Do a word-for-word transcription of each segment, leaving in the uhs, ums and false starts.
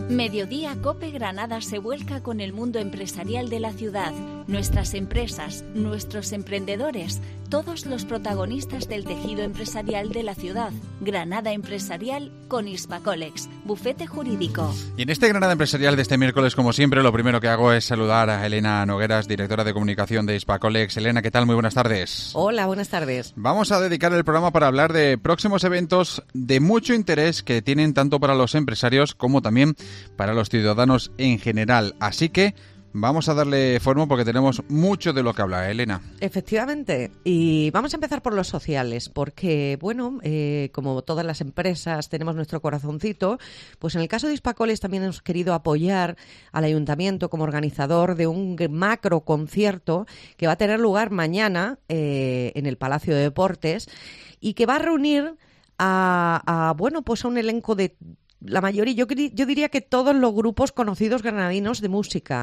Mediodía Cope Granada se vuelca con el mundo empresarial de la ciudad. Nuestras empresas, nuestros emprendedores, todos los protagonistas del tejido empresarial de la ciudad. Granada Empresarial con Hispacolex, bufete jurídico. Y en este Granada Empresarial de este miércoles, como siempre, lo primero que hago es saludar a Elena Nogueras, directora de comunicación de Hispacolex. Elena, ¿qué tal? Muy buenas tardes. Hola, buenas tardes. Vamos a dedicar el programa para hablar de próximos eventos de mucho interés que tienen tanto para los empresarios como también para los ciudadanos en general. Así que vamos a darle forma porque tenemos mucho de lo que hablar, Elena. Efectivamente. Y vamos a empezar por los sociales, porque, bueno, eh, como todas las empresas tenemos nuestro corazoncito, pues en el caso de Hispacolex también hemos querido apoyar al Ayuntamiento como organizador de un macro concierto que va a tener lugar mañana eh, en el Palacio de Deportes y que va a reunir a, a bueno, pues a un elenco de la mayoría, yo, yo diría que todos los grupos conocidos granadinos de música,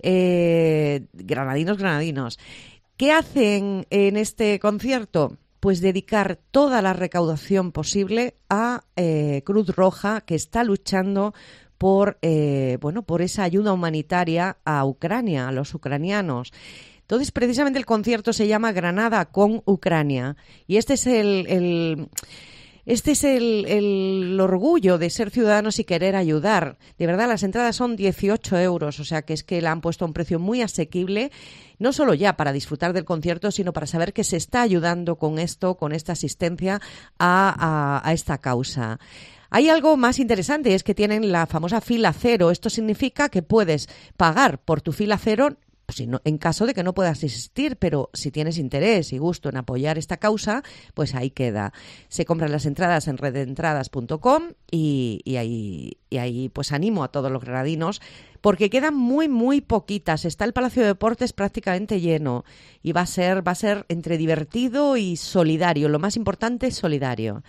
eh, granadinos, granadinos. ¿Qué hacen en este concierto? Pues dedicar toda la recaudación posible a eh, Cruz Roja, que está luchando por, eh, bueno, por esa ayuda humanitaria a Ucrania, a los ucranianos. Entonces, precisamente el concierto se llama Granada con Ucrania. Y este es el... el Este es el, el orgullo de ser ciudadanos y querer ayudar. De verdad, las entradas son dieciocho euros, o sea que es que la han puesto a un precio muy asequible, no solo ya para disfrutar del concierto, sino para saber que se está ayudando con esto, con esta asistencia a, a, a esta causa. Hay algo más interesante, es que tienen la famosa fila cero. Esto significa que puedes pagar por tu fila cero Si no, en caso de que no puedas asistir, pero si tienes interés y gusto en apoyar esta causa, pues ahí queda. Se compran las entradas en red de entradas punto com y, y, ahí, y ahí pues animo a todos los granadinos porque quedan muy, muy poquitas. Está el Palacio de Deportes prácticamente lleno y va a ser, va a ser entre divertido y solidario. Lo más importante es solidario.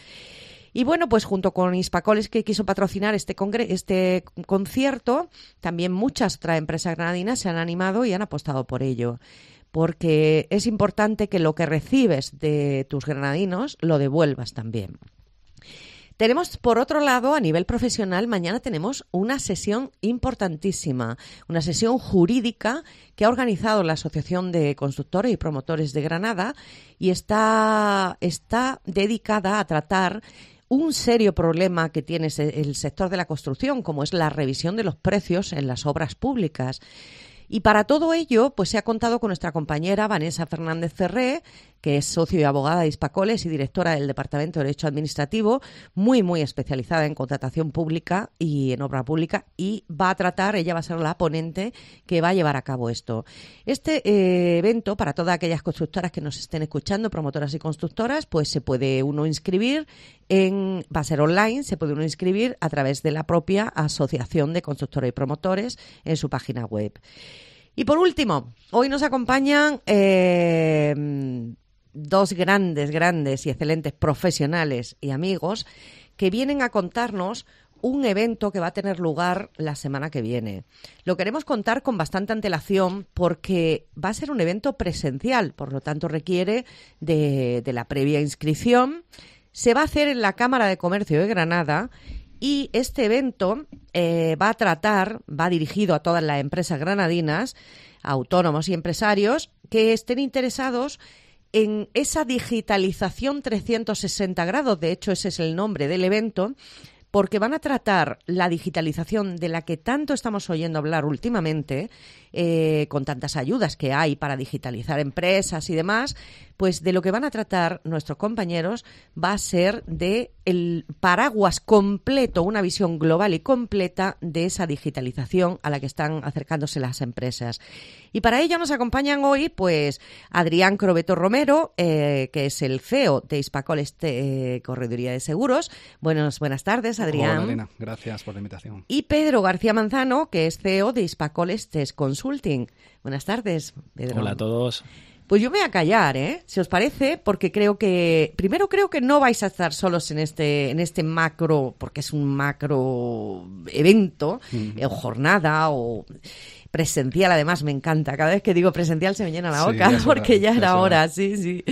Y bueno, pues junto con Hispacolex, que quiso patrocinar este congre- este concierto, también muchas otras empresas granadinas se han animado y han apostado por ello. Porque es importante que lo que recibes de tus granadinos lo devuelvas también. Tenemos, por otro lado, a nivel profesional, mañana tenemos una sesión importantísima, una sesión jurídica que ha organizado la Asociación de Constructores y Promotores de Granada y está, está dedicada a tratar un serio problema que tiene el sector de la construcción, como es la revisión de los precios en las obras públicas. Y para todo ello, pues se ha contado con nuestra compañera Vanessa Fernández Ferré, que es socio y abogada de Hispacolex y directora del Departamento de Derecho Administrativo, muy, muy especializada en contratación pública y en obra pública, y va a tratar, ella va a ser la ponente que va a llevar a cabo esto. Este eh, evento, para todas aquellas constructoras que nos estén escuchando, promotoras y constructoras, pues se puede uno inscribir, en, va a ser online, se puede uno inscribir a través de la propia Asociación de Constructores y Promotores en su página web. Y por último, hoy nos acompañan eh, dos grandes, grandes y excelentes profesionales y amigos que vienen a contarnos un evento que va a tener lugar la semana que viene. Lo queremos contar con bastante antelación porque va a ser un evento presencial, por lo tanto requiere de, de la previa inscripción. Se va a hacer en la Cámara de Comercio de Granada. Y este evento eh, va a tratar, va dirigido a todas las empresas granadinas, autónomos y empresarios que estén interesados en esa digitalización trescientos sesenta grados. De hecho, ese es el nombre del evento, porque van a tratar la digitalización de la que tanto estamos oyendo hablar últimamente, eh, con tantas ayudas que hay para digitalizar empresas y demás. Pues de lo que van a tratar nuestros compañeros va a ser de el paraguas completo, una visión global y completa de esa digitalización a la que están acercándose las empresas. Y para ello nos acompañan hoy pues Adrián Crobeto Romero, eh, que es el C E O de Hispacolex eh, Correduría de Seguros. Buenos, buenas tardes, Adrián. Hola, Elena. Gracias por la invitación. Y Pedro García Manzano, que es C E O de Hispacolex Test Consulting. Buenas tardes, Pedro. Hola a todos. Pues yo me voy a callar, ¿eh? Si os parece, porque creo que... Primero creo que no vais a estar solos en este en este macro, porque es un macro evento, uh-huh. o jornada, o presencial. Además, me encanta. Cada vez que digo presencial se me llena la boca, sí, porque ya era hora, sí, sí.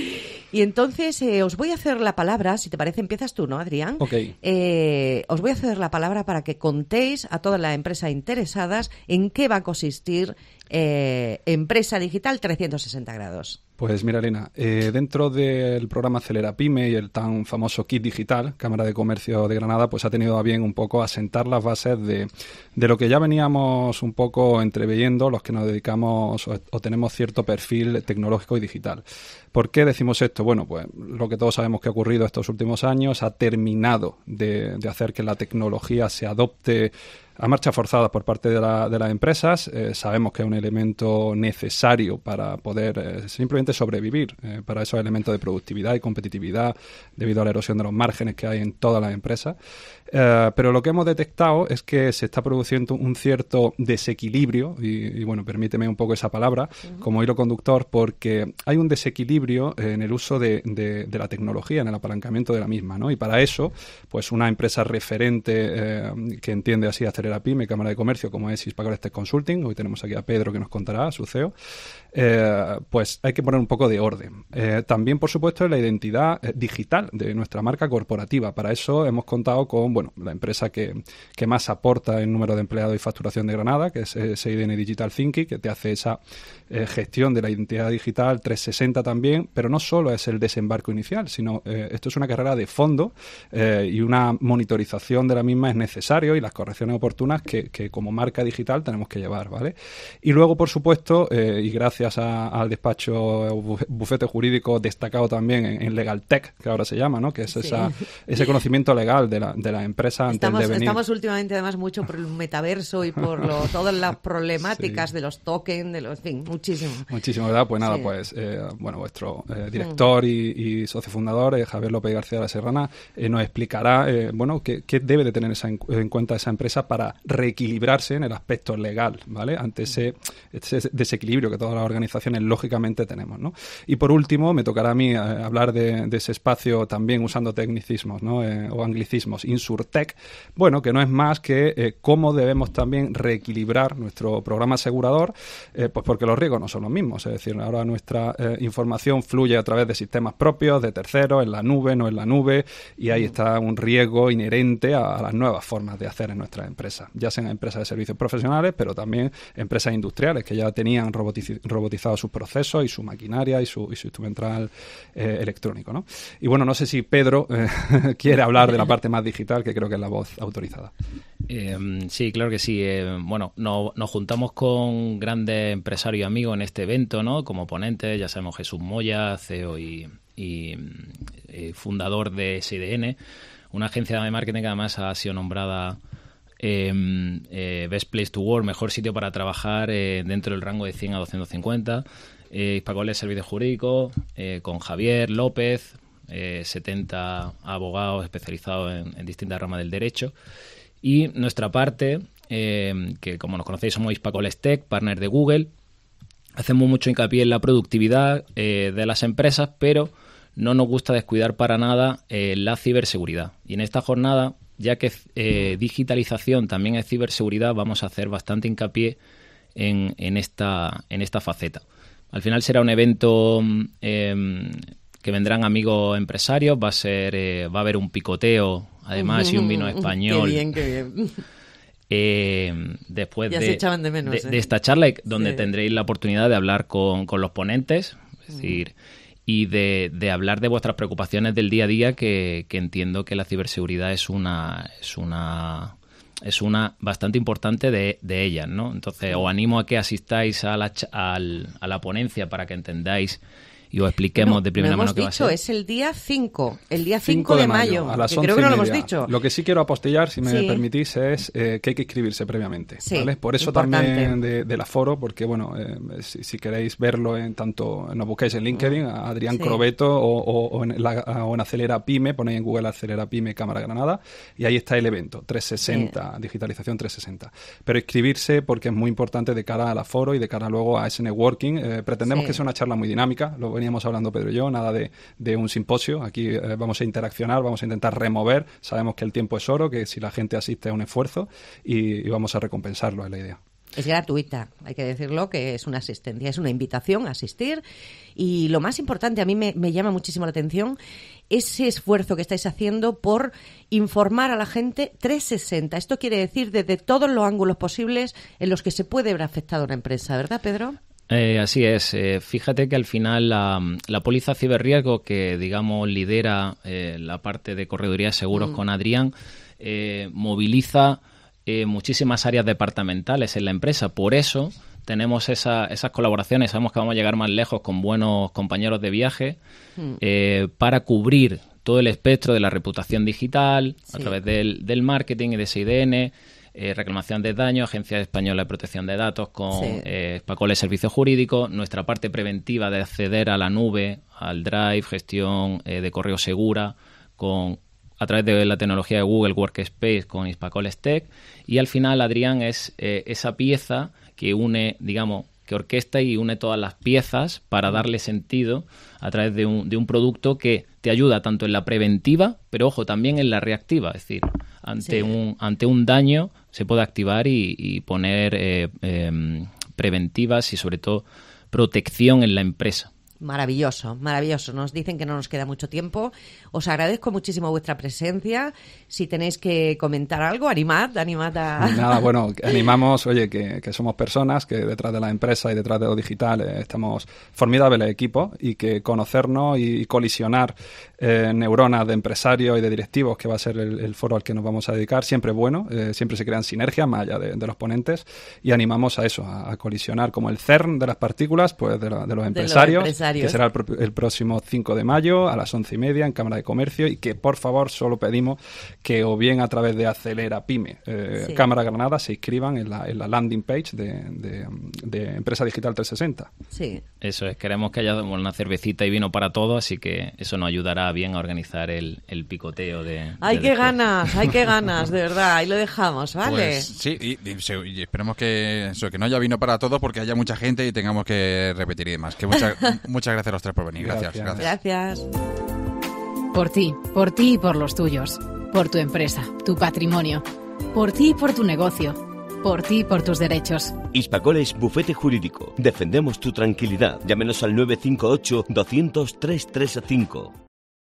Y entonces eh, os voy a hacer la palabra, si te parece, empiezas tú, ¿no, Adrián? Ok. Eh, os voy a hacer la palabra para que contéis a toda la empresa interesadas en qué va a consistir eh, Empresa Digital trescientos sesenta grados. Pues mira, Elena, eh, dentro del programa Acelera Pyme y el tan famoso Kit Digital, Cámara de Comercio de Granada, pues ha tenido a bien un poco asentar las bases de, de lo que ya veníamos un poco entreveyendo los que nos dedicamos o, o tenemos cierto perfil tecnológico y digital. ¿Por qué decimos esto? Bueno, pues lo que todos sabemos que ha ocurrido estos últimos años ha terminado de, de hacer que la tecnología se adopte a marcha forzada por parte de, la, de las empresas. Eh, sabemos que es un elemento necesario para poder eh, simplemente sobrevivir, eh, para esos elementos de productividad y competitividad debido a la erosión de los márgenes que hay en todas las empresas. Eh, pero lo que hemos detectado es que se está produciendo un cierto desequilibrio, y, y bueno, permíteme un poco esa palabra, uh-huh. como hilo conductor, porque hay un desequilibrio en el uso de, de, de la tecnología, en el apalancamiento de la misma, ¿no? Y para eso, pues una empresa referente eh, que entiende así hacer la Pyme, Cámara de Comercio, como es Hispacoles Tech Consulting, hoy tenemos aquí a Pedro que nos contará, su C E O, eh, pues hay que poner un poco de orden. Eh, también, por supuesto, la identidad eh, digital de nuestra marca corporativa. Para eso hemos contado con, bueno, la empresa que, que más aporta en número de empleados y facturación de Granada, que es eh, S I D N Digital Thinking, que te hace esa eh, gestión de la identidad digital trescientos sesenta también, pero no solo es el desembarco inicial, sino eh, esto es una carrera de fondo eh, y una monitorización de la misma es necesario y las correcciones oportunas que, que como marca digital tenemos que llevar, ¿vale? Y luego, por supuesto, eh, y gracias a, al despacho bufete jurídico destacado también en, en Legal Tech, que ahora se llama, ¿no? Que es sí. esa, ese conocimiento legal de la, de la empresa antes estamos, de venir. Estamos últimamente además mucho por el metaverso y por lo, todas las problemáticas sí. de los tokens, de los, en fin, muchísimo. Muchísimo, ¿verdad? Pues nada, sí. pues eh, bueno, vuestro eh, director mm. y, y socio fundador, eh, Javier López García de la Serrana, eh, nos explicará, eh, bueno, qué, qué debe de tener esa en, en cuenta esa empresa para reequilibrarse en el aspecto legal, ¿vale? Ante ese, ese desequilibrio que todas las organizaciones lógicamente tenemos, ¿no? Y por último, me tocará a mí eh, hablar de, de ese espacio también usando tecnicismos, ¿no? Eh, o anglicismos, Insurtech, bueno, que no es más que eh, cómo debemos también reequilibrar nuestro programa asegurador, eh, pues porque los riesgos no son los mismos, es decir, ahora nuestra eh, información fluye a través de sistemas propios, de terceros, en la nube, no en la nube, y ahí está un riesgo inherente a, a las nuevas formas de hacer en nuestras empresas, ya sean empresas de servicios profesionales, pero también empresas industriales que ya tenían robotiz- robotizados sus procesos y su maquinaria y su, y su instrumental eh, electrónico, ¿no? Y bueno, no sé si Pedro eh, quiere hablar de la parte más digital, que creo que es la voz autorizada. Eh, sí, claro que sí. Eh, bueno, no, nos juntamos con grandes empresarios y amigos en este evento, ¿no? Como ponentes, ya sabemos Jesús Moya, C E O y, y eh, fundador de S I D N, una agencia de marketing que además ha sido nombrada eh, eh, Best Place to Work, mejor sitio para trabajar eh, dentro del rango de cien a doscientos cincuenta. Eh, Hispacoles Servicios Jurídicos, eh, con Javier López, eh, setenta abogados especializados en, en distintas ramas del derecho. Y nuestra parte, eh, que como nos conocéis somos Hispacoles Tech, partner de Google, hacemos mucho hincapié en la productividad eh, de las empresas, pero no nos gusta descuidar para nada eh, la ciberseguridad. Y en esta jornada, ya que eh, digitalización también es ciberseguridad, vamos a hacer bastante hincapié en, en, esta, en esta faceta. Al final será un evento eh, que vendrán amigos empresarios, va a ser eh, va a haber un picoteo, además, y un vino español. Qué bien, qué bien. Eh, después ya de, se echaban de, menos, de, ¿eh? de esta charla, donde sí. tendréis la oportunidad de hablar con, con los ponentes, es decir, y de, de hablar de vuestras preocupaciones del día a día, que, que entiendo que la ciberseguridad es una es una es una bastante importante de, de ellas, ¿no? Entonces, os animo a que asistáis a la, al, a la ponencia para que entendáis y os expliquemos bueno, de primera mano qué va a ser. Es el día cinco, el día cinco de mayo, a las que creo que no lo hemos media. dicho. Lo que sí quiero apostillar, si me sí. permitís, es eh, que hay que inscribirse previamente, sí, ¿vale? Por eso importante. También de, del aforo, porque bueno, eh, si, si queréis verlo en tanto, nos busquéis en LinkedIn, a Adrián sí. Crobeto o, o, o, en la, o en Acelera Pyme, ponéis en Google Acelera Pyme Cámara Granada y ahí está el evento, trescientos sesenta, sí. digitalización trescientos sesenta. Pero inscribirse porque es muy importante de cara al aforo y de cara luego a ese networking. Eh, pretendemos sí. que sea una charla muy dinámica, lo veníamos hablando Pedro y yo, nada de, de un simposio. Aquí eh, vamos a interaccionar, vamos a intentar remover. Sabemos que el tiempo es oro, que si la gente asiste es un esfuerzo y, y vamos a recompensarlo, es la idea. Es gratuita, hay que decirlo, que es una asistencia, es una invitación a asistir. Y lo más importante, a mí me, me llama muchísimo la atención ese esfuerzo que estáis haciendo por informar a la gente trescientos sesenta. Esto quiere decir desde todos los ángulos posibles en los que se puede ver afectada una empresa, ¿verdad, Pedro? Eh, así es. Eh, fíjate que al final la, la póliza ciberriesgo que, digamos, lidera eh, la parte de correduría de seguros mm. con Adrián, eh, moviliza eh, muchísimas áreas departamentales en la empresa. Por eso tenemos esa, esas colaboraciones. Sabemos que vamos a llegar más lejos con buenos compañeros de viaje mm. eh, para cubrir todo el espectro de la reputación digital sí. a través del, del marketing y de S I D N, Eh, reclamación de daño, Agencia Española de Protección de Datos con sí. eh, Spacole Servicios Jurídicos, nuestra parte preventiva de acceder a la nube, al Drive, gestión eh, de correo segura, con a través de la tecnología de Google Workspace con Spacole Tech, y al final Adrián es eh, esa pieza que une, digamos, que orquesta y une todas las piezas para darle sentido a través de un, de un producto que te ayuda tanto en la preventiva, pero ojo, también en la reactiva, es decir, ante sí. un ante un daño se puede activar y, y poner eh, eh, preventivas y sobre todo protección en la empresa. Maravilloso, maravilloso. Nos dicen que no nos queda mucho tiempo. Os agradezco muchísimo vuestra presencia. Si tenéis que comentar algo, animad, animad a... Nada, bueno, animamos, oye, que, que somos personas, que detrás de la empresa y detrás de lo digital eh, estamos formidables equipos y que conocernos y colisionar eh, neuronas de empresarios y de directivos, que va a ser el, el foro al que nos vamos a dedicar, siempre es bueno, eh, siempre se crean sinergias más allá de, de los ponentes y animamos a eso, a, a colisionar como el CERN de las partículas, pues de, la, de los empresarios. De los empresarios. Que será el, pro- el próximo cinco de mayo a las once y media en Cámara de Comercio, y que por favor solo pedimos que o bien a través de Acelera Pyme eh, sí. Cámara Granada se inscriban en la, en la landing page de, de, de Empresa Digital trescientos sesenta. Sí. Eso es, queremos que haya una cervecita y vino para todos, así que eso nos ayudará bien a organizar el, el picoteo de... ¡Ay, de qué después. ganas! ¡Ay, qué ganas! De verdad, ahí lo dejamos, ¿vale? Pues sí, y, y, y esperemos que eso, que no haya vino para todos porque haya mucha gente y tengamos que repetir y demás. Que mucha, muchas gracias a los tres por venir. Gracias, gracias. Gracias. Por ti, por ti y por los tuyos. Por tu empresa, tu patrimonio. Por ti y por tu negocio. Por ti y por tus derechos. Hispacoles Bufete Jurídico. Defendemos tu tranquilidad. Llámenos al nueve cinco ocho, doscientos, trescientos treinta y cinco.